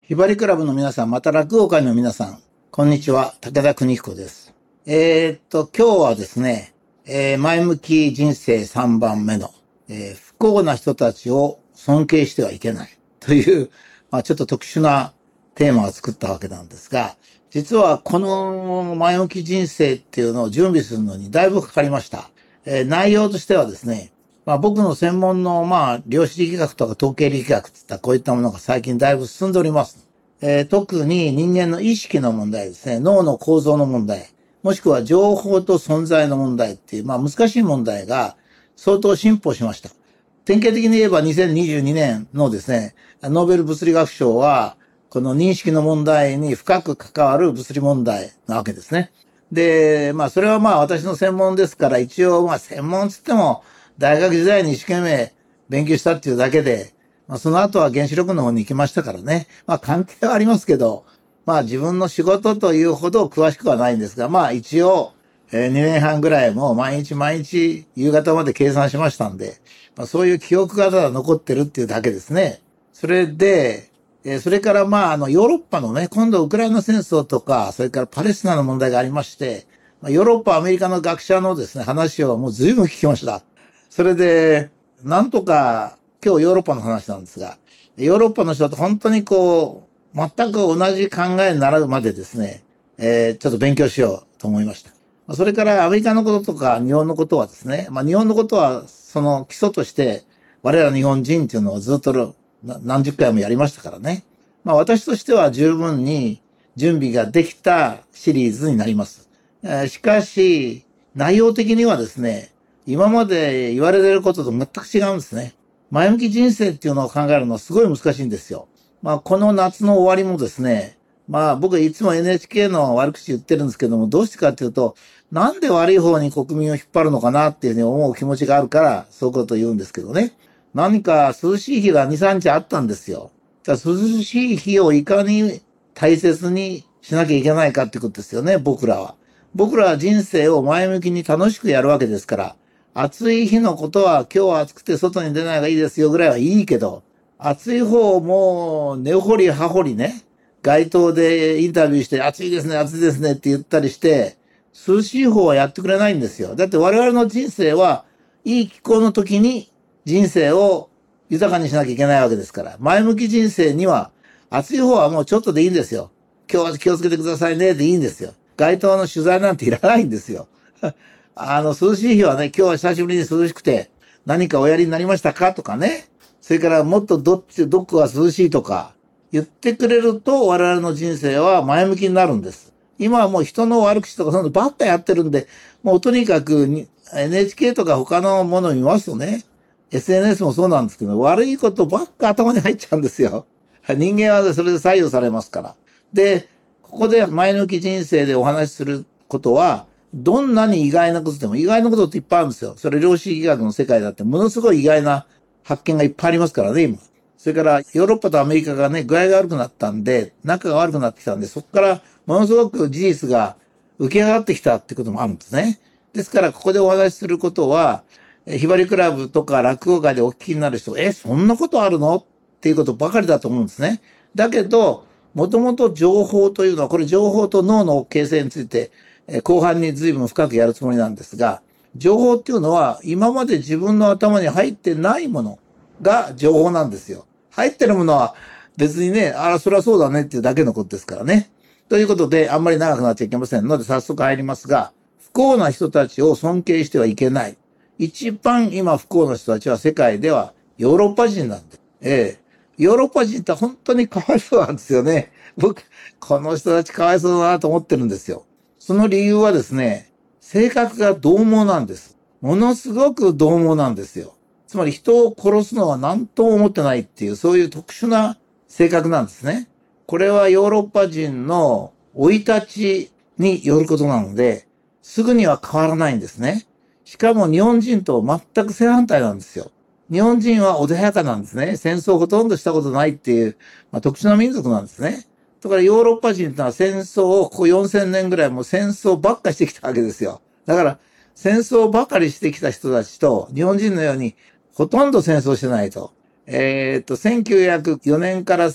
ひばりクラブの皆さん、また落語会の皆さん、こんにちは、武田邦彦です。今日はですね、前向き人生3番目の、不幸な人たちを尊敬してはいけないという、ちょっと特殊なテーマを作ったわけなんですが、実はこの前向き人生っていうのを準備するのにだいぶかかりました。内容としてはですね、僕の専門の、量子力学とか統計力学っていったこういったものが最近だいぶ進んでおります。特に人間の意識の問題ですね、脳の構造の問題、もしくは情報と存在の問題っていう、難しい問題が相当進歩しました。典型的に言えば2022年のですね、ノーベル物理学賞は、この認識の問題に深く関わる物理問題なわけですね。で、それは私の専門ですから、一応専門つっても、大学時代に一生懸命勉強したっていうだけで、その後は原子力の方に行きましたからね。関係はありますけど、自分の仕事というほど詳しくはないんですが、一応、2年半ぐらいも毎日夕方まで計算しましたんで、そういう記憶がただ残ってるっていうだけですね。それで、それからヨーロッパのね、今度ウクライナ戦争とか、それからパレスチナの問題がありまして、ヨーロッパ、アメリカの学者のですね、話をもう随分聞きました。それで、なんとか、今日ヨーロッパの話なんですが、ヨーロッパの人と本当に全く同じ考えになるまでですね、ちょっと勉強しようと思いました。それからアメリカのこととか日本のことはですね、日本のことはその基礎として我ら日本人っていうのをずっと何十回もやりましたからね。私としては十分に準備ができたシリーズになります。しかし、内容的にはですね、今まで言われていることと全く違うんですね。前向き人生っていうのを考えるのはすごい難しいんですよ。この夏の終わりもですね、僕いつも NHK の悪口言ってるんですけども、どうしてかっていうと、なんで悪い方に国民を引っ張るのかなっていうふうに思う気持ちがあるから、そういうことを言うんですけどね。何か涼しい日が2、3日あったんですよ。涼しい日をいかに大切にしなきゃいけないかっていうことですよね、僕らは。僕らは人生を前向きに楽しくやるわけですから、暑い日のことは今日は暑くて外に出ない方がいいですよぐらいはいいけど、暑い方も根掘り葉掘りね、街頭でインタビューして暑いですね、暑いですねって言ったりして、涼しい方はやってくれないんですよ。だって我々の人生はいい気候の時に人生を豊かにしなきゃいけないわけですから、前向き人生には暑い方はもうちょっとでいいんですよ。今日は気をつけてくださいねでいいんですよ。街頭の取材なんていらないんですよ。涼しい日はね、今日は久しぶりに涼しくて、何かおやりになりましたかとかね。それからもっとどこが涼しいとか言ってくれると我々の人生は前向きになるんです。今はもう人の悪口とかそのばっかやってるんで、もうとにかくNHK とか他のものを見ますとね、SNS もそうなんですけど、悪いことばっか頭に入っちゃうんですよ。人間はそれで左右されますから。で、ここで前向き人生でお話しすることは、どんなに意外なことでも、意外なことっていっぱいあるんですよ。それ量子力学の世界だって、ものすごい意外な発見がいっぱいありますからね、今。それからヨーロッパとアメリカがね、具合が悪くなったんで、仲が悪くなってきたんで、そこからものすごく事実が浮き上がってきたってこともあるんですね。ですから、ここでお話しすることは、ひばりクラブとか落語会でお聞きになる人、そんなことあるのっていうことばかりだと思うんですね。だけど、もともと情報というのは、これ情報と脳の形成について、後半に随分深くやるつもりなんですが、情報っていうのは今まで自分の頭に入ってないものが情報なんですよ。入ってるものは別にね、それはそうだねっていうだけのことですからね。ということで、あんまり長くなっちゃいけませんので、早速入りますが、不幸な人たちを尊敬してはいけない。一番今不幸な人たちは世界ではヨーロッパ人なんで。ヨーロッパ人って本当にかわいそうなんですよね。僕、この人たちかわいそうだなと思ってるんですよ。その理由はですね、性格が獰猛なんです。ものすごく獰猛なんですよ。つまり人を殺すのは何とも思ってないっていう、そういう特殊な性格なんですね。これはヨーロッパ人の生い立ちによることなので、すぐには変わらないんですね。しかも日本人と全く正反対なんですよ。日本人は穏やかなんですね。戦争をほとんどしたことないっていう、特殊な民族なんですね。だからヨーロッパ人ってのは戦争をここ4000年ぐらいもう戦争ばっかしてきたわけですよ。だから戦争ばかりしてきた人たちと日本人のようにほとんど戦争してないと。 1904年から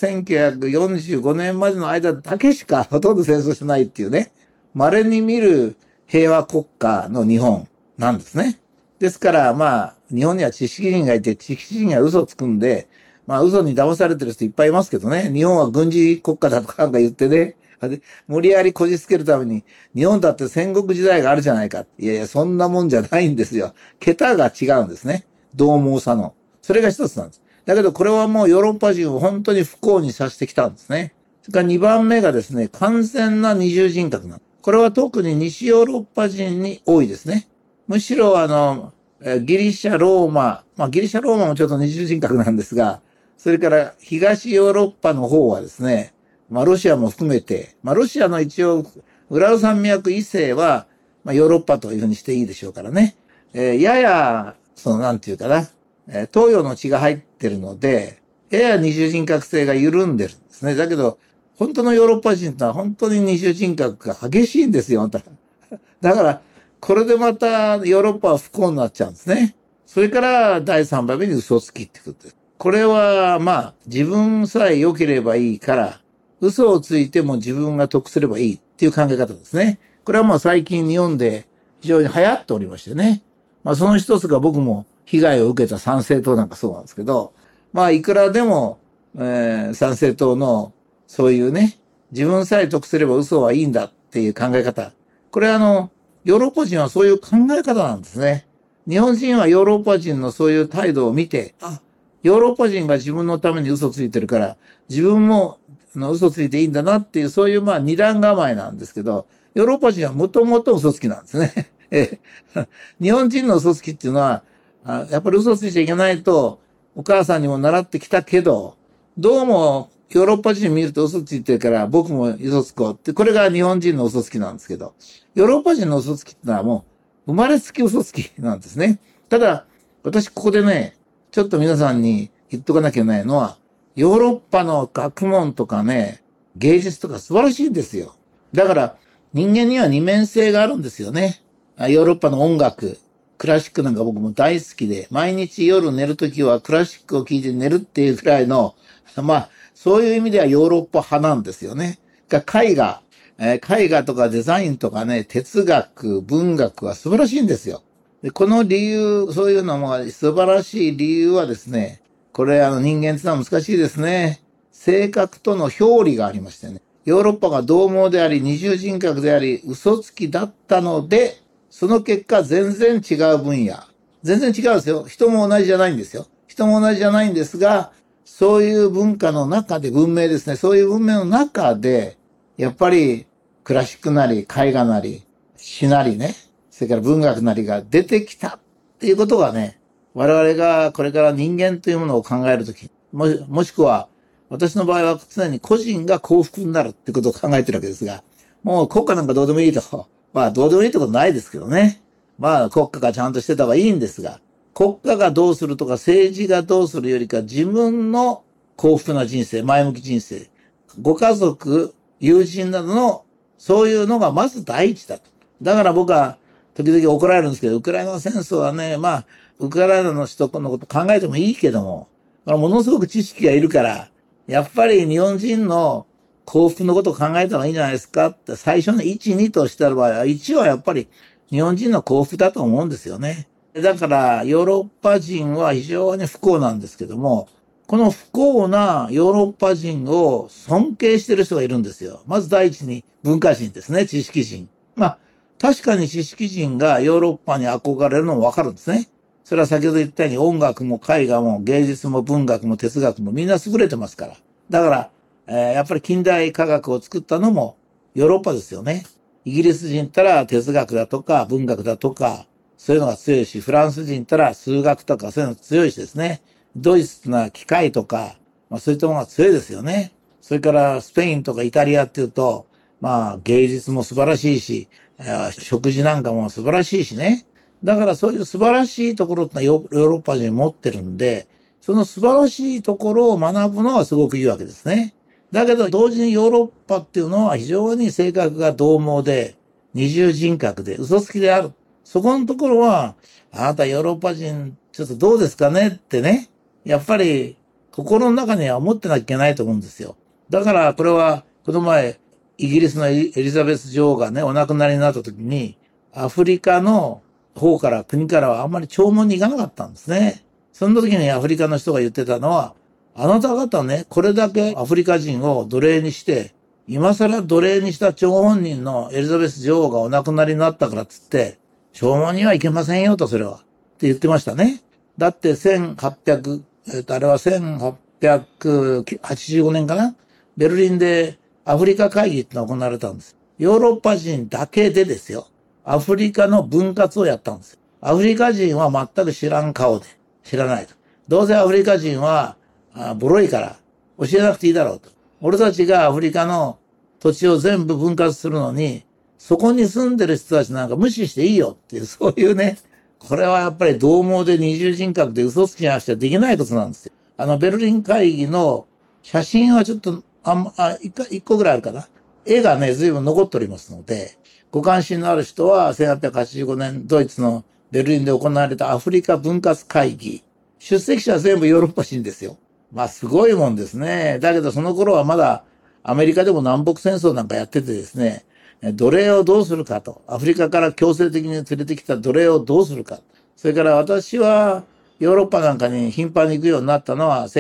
1945年までの間だけしかほとんど戦争してないっていうね、稀に見る平和国家の日本なんですね。ですから、日本には知識人がいて、知識人が嘘をつくんで、嘘に騙されてる人いっぱいいますけどね、日本は軍事国家だとかなんか言ってね、無理やりこじつけるために、日本だって戦国時代があるじゃないか。いやいや、そんなもんじゃないんですよ。桁が違うんですね。獰猛さの。それが一つなんです。だけどこれはもうヨーロッパ人を本当に不幸にさせてきたんですね。それから2番目がですね、完全な二重人格なんです。これは特に西ヨーロッパ人に多いですね。むしろギリシャ、ローマ、ギリシャ、ローマもちょっと二重人格なんですが、それから東ヨーロッパの方はですね、ロシアも含めて、ロシアの一応、ウラル山脈以西は、ヨーロッパというふうにしていいでしょうからね。やや、なんていうかな、東洋の血が入ってるので、やや二重人格性が緩んでるんですね。だけど、本当のヨーロッパ人とは本当に二重人格が激しいんですよ。だから、これでまたヨーロッパは不幸になっちゃうんですね。それから第3番目に嘘つきってことです。これは自分さえ良ければいいから、嘘をついても自分が得すればいいっていう考え方ですね。これは最近日本で非常に流行っておりましてね。その一つが僕も被害を受けた参政党なんかそうなんですけど、いくらでも、参政党のそういうね、自分さえ得すれば嘘はいいんだっていう考え方。これヨーロッパ人はそういう考え方なんですね。日本人はヨーロッパ人のそういう態度を見て、ヨーロッパ人が自分のために嘘ついてるから、自分も嘘ついていいんだなっていう、そういう二段構えなんですけど、ヨーロッパ人はもともと嘘つきなんですね。日本人の嘘つきっていうのは、やっぱり嘘ついちゃいけないと、お母さんにも習ってきたけど、どうもヨーロッパ人見ると嘘ついてるから僕も嘘つこうって、これが日本人の嘘つきなんですけど、ヨーロッパ人の嘘つきってのはもう生まれつき嘘つきなんですね。ただ、私ここでね、ちょっと皆さんに言っとかなきゃいけないのは、ヨーロッパの学問とかね、芸術とか素晴らしいんですよ。だから人間には二面性があるんですよね。ヨーロッパの音楽、クラシックなんか僕も大好きで、毎日夜寝るときはクラシックを聴いて寝るっていうくらいの、そういう意味ではヨーロッパ派なんですよね。絵画、絵画とかデザインとかね、哲学、文学は素晴らしいんですよ。で、この理由、そういうのも素晴らしい理由はですね、これ人間ってのは難しいですね。性格との表裏がありましてね。ヨーロッパが獰猛であり、二重人格であり、嘘つきだったので、その結果全然違う分野。全然違うんですよ。人も同じじゃないんですよ。人も同じじゃないんですが、そういう文化の中で、文明ですね。そういう文明の中で、やっぱりクラシックなり、絵画なり、詩なりね、それから文学なりが出てきたっていうことがね、我々がこれから人間というものを考えるとき、もしくは、私の場合は常に個人が幸福になるってことを考えてるわけですが、もう国家なんかどうでもいいと。どうでもいいってことないですけどね。国家がちゃんとしてた方がいいんですが、国家がどうするとか政治がどうするよりか自分の幸福な人生、前向き人生、ご家族、友人などのそういうのがまず第一だと。だから僕は時々怒られるんですけど、ウクライナ戦争はね、ウクライナの人のこと考えてもいいけども、ものすごく知識がいるから、やっぱり日本人の幸福のことを考えた方がいいんじゃないですかって最初の1、2とした場合は、1はやっぱり日本人の幸福だと思うんですよね。だからヨーロッパ人は非常に不幸なんですけども、この不幸なヨーロッパ人を尊敬している人がいるんですよ。まず第一に文化人ですね、知識人。確かに知識人がヨーロッパに憧れるのもわかるんですね。それは先ほど言ったように音楽も絵画も芸術も文学も哲学もみんな優れてますから。だから、やっぱり近代科学を作ったのもヨーロッパですよね。イギリス人ったら哲学だとか文学だとかそういうのが強いし、フランス人ったら数学とかそういうのが強いしですね。ドイツな機械とか、そういったものが強いですよね。それからスペインとかイタリアっていうと、芸術も素晴らしいし、食事なんかも素晴らしいしね。だからそういう素晴らしいところってのはヨーロッパ人持ってるんで、その素晴らしいところを学ぶのはすごくいいわけですね。だけど同時にヨーロッパっていうのは非常に性格が獰猛で、二重人格で嘘つきである。そこのところは、あなたヨーロッパ人ちょっとどうですかねってね。やっぱり心の中には思ってなきゃいけないと思うんですよ。だからこれは、この前、イギリスのエリザベス女王がね、お亡くなりになった時に、アフリカの方から、国からはあんまり弔問に行かなかったんですね。その時にアフリカの人が言ってたのは、あなた方ね、これだけアフリカ人を奴隷にして、今更奴隷にした張本人のエリザベス女王がお亡くなりになったからっつって、弔問には行けませんよと、それは。って言ってましたね。だって1800、あれは1885年かな、ベルリンでアフリカ会議ってのが行われたんです。ヨーロッパ人だけでですよ。アフリカの分割をやったんです。アフリカ人は全く知らん顔で、知らないと。どうせアフリカ人はボロいから教えなくていいだろうと。俺たちがアフリカの土地を全部分割するのに、そこに住んでる人たちなんか無視していいよっていう、そういうね、これはやっぱり獰猛で二重人格で嘘つきなしゃできないことなんですよ。ベルリン会議の写真はちょっと、一個ぐらいあるかな。絵がね、随分残っておりますので、ご関心のある人は、1885年、ドイツのベルリンで行われたアフリカ分割会議。出席者は全部ヨーロッパ人ですよ。まあ、すごいもんですね。だけど、その頃はまだ、アメリカでも南北戦争なんかやっててですね、奴隷をどうするかと。アフリカから強制的に連れてきた奴隷をどうするか。それから私は、ヨーロッパなんかに頻繁に行くようになったのは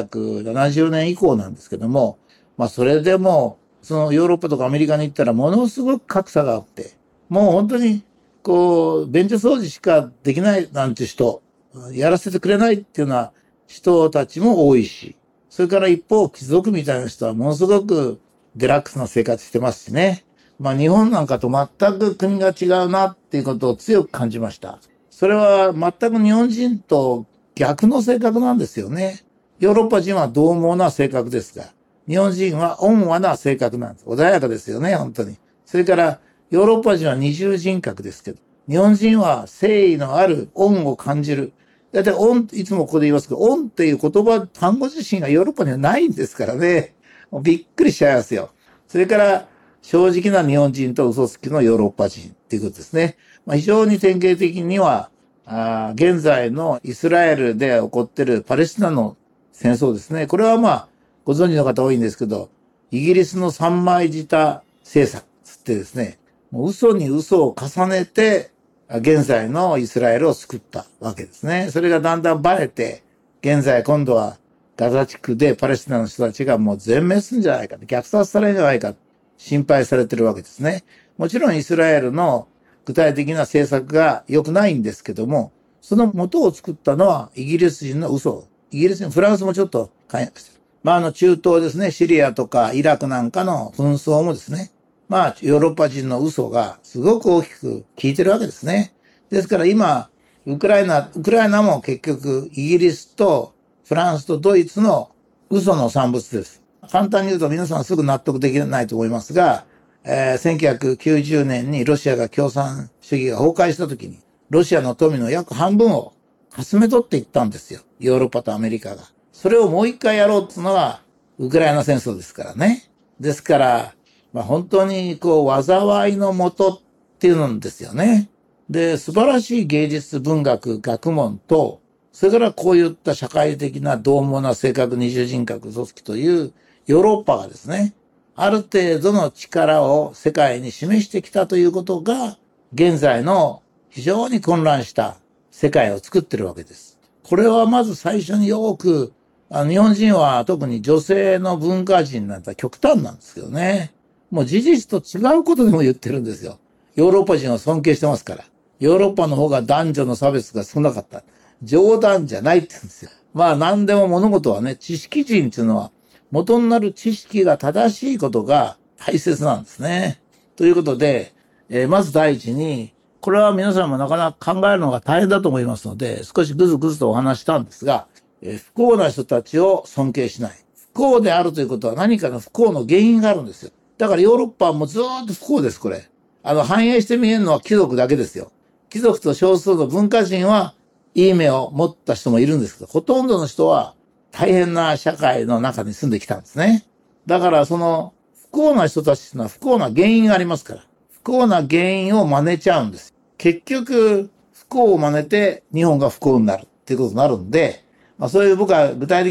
1970年以降なんですけども、まあそれでも、そのヨーロッパとかアメリカに行ったらものすごく格差があって、もう本当に、便所掃除しかできないなんて人、やらせてくれないっていうような人たちも多いし、それから一方、貴族みたいな人はものすごくデラックスな生活してますしね。まあ日本なんかと全く国が違うなっていうことを強く感じました。それは全く日本人と逆の性格なんですよね。ヨーロッパ人は獰猛な性格ですが、日本人は温和な性格なんです。穏やかですよね、本当に。それからヨーロッパ人は二重人格ですけど、日本人は誠意のある恩を感じる。だいたい恩、いつもここで言いますけど、恩っていう言葉、単語自身がヨーロッパにはないんですからね。もうびっくりしちゃいますよ。それから正直な日本人と嘘つきのヨーロッパ人っていうことですね。まあ、非常に典型的には、現在のイスラエルで起こっているパレスチナの戦争ですね。これはまあ、ご存知の方多いんですけど、イギリスの三枚舌政策つってですね、もう嘘に嘘を重ねて、現在のイスラエルを救ったわけですね。それがだんだんバレて、現在今度はガザ地区でパレスチナの人たちがもう全滅するんじゃないか、虐殺されるんじゃないか、心配されてるわけですね。もちろんイスラエルの具体的な政策が良くないんですけども、その元を作ったのはイギリス人の嘘。イギリス人、フランスもちょっと関与してる。まあ中東ですね、シリアとかイラクなんかの紛争もですね、まあヨーロッパ人の嘘がすごく大きく効いてるわけですね。ですから今、ウクライナも結局イギリスとフランスとドイツの嘘の産物です。簡単に言うと皆さんすぐ納得できないと思いますが、1990年にロシアが共産主義が崩壊した時に、ロシアの富の約半分をかすめ取っていったんですよ。ヨーロッパとアメリカが。それをもう一回やろうっていうのが、ウクライナ戦争ですからね。ですから、まあ本当に災いのもとっていうのですよね。で、素晴らしい芸術文学、学問と、それからこういった社会的な獰猛な性格、二重人格、組織というヨーロッパがですね、ある程度の力を世界に示してきたということが、現在の非常に混乱した世界を作ってるわけです。これはまず最初によく、日本人は特に女性の文化人なんて極端なんですけどね。もう事実と違うことでも言ってるんですよ。ヨーロッパ人を尊敬してますから。ヨーロッパの方が男女の差別が少なかった。冗談じゃないって言うんですよ。まあ何でも物事はね、知識人っていうのは元になる知識が正しいことが大切なんですね。ということで、まず第一に、これは皆さんもなかなか考えるのが大変だと思いますので、少しぐずぐずとお話したんですが、不幸な人たちを尊敬しない。不幸であるということは何かの不幸の原因があるんですよ。だからヨーロッパはもうずーっと不幸です、これ。反映して見えるのは貴族だけですよ。貴族と少数の文化人はいい目を持った人もいるんですけど、ほとんどの人は大変な社会の中に住んできたんですね。だからその不幸な人たちっていうのは不幸な原因がありますから、不幸な原因を真似ちゃうんです。結局、不幸を真似て日本が不幸になるっていうことになるんで、まあそういう僕は具体的な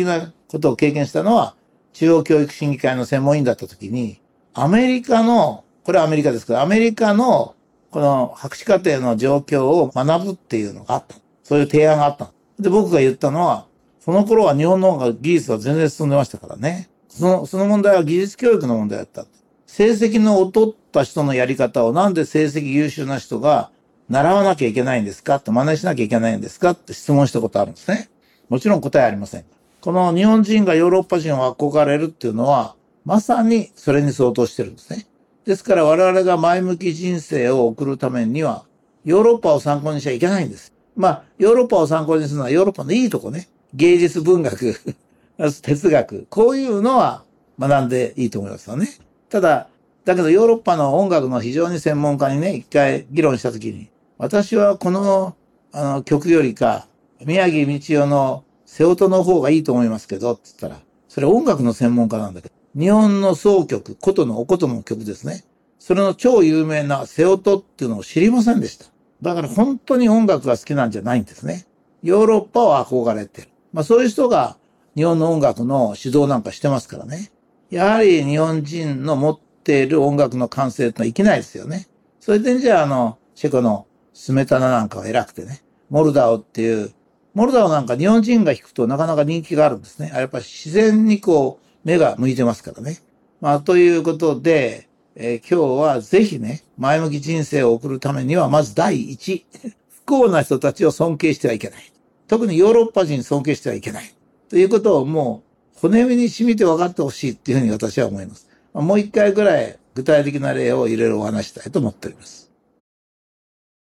ことを経験したのは、中央教育審議会の専門員だった時に、アメリカの、これはアメリカですけど、アメリカのこの博士課程の状況を学ぶっていうのがあった。そういう提案があった。で、僕が言ったのは、その頃は日本の方が技術は全然進んでましたからね。その問題は技術教育の問題だった。成績の劣った人のやり方をなんで成績優秀な人が習わなきゃいけないんですかって真似しなきゃいけないんですかって質問したことあるんですね。もちろん答えありません。この日本人がヨーロッパ人を憧れるっていうのは、まさにそれに相当してるんですね。ですから我々が前向き人生を送るためには、ヨーロッパを参考にしちゃいけないんです。まあ、ヨーロッパを参考にするのはヨーロッパのいいとこね。芸術文学、哲学、こういうのは学んでいいと思いますよね。ただ、だけどヨーロッパの音楽の非常に専門家にね、一回議論したときに、私はこの、曲よりか、宮城道夫の瀬音の方がいいと思いますけど、って言ったら、それ音楽の専門家なんだけど、日本の総曲、琴の曲ですね。それの超有名な瀬音っていうのを知りませんでした。だから本当に音楽が好きなんじゃないんですね。ヨーロッパを憧れてる。まあそういう人が日本の音楽の指導なんかしてますからね。やはり日本人の持っている音楽の感性ってのは生きないですよね。それでじゃあチェコのスメタナなんかは偉くてね。モルダオっていう、モルダオなんか日本人が弾くとなかなか人気があるんですね。やっぱり自然に目が向いてますからね。まあということで、今日はぜひね、前向き人生を送るためには、まず第一、不幸な人たちを尊敬してはいけない。特にヨーロッパ人尊敬してはいけない。ということをもう骨身に染みて分かってほしいっていうふうに私は思います。もう一回ぐらい具体的な例をいろいろお話したいと思っております。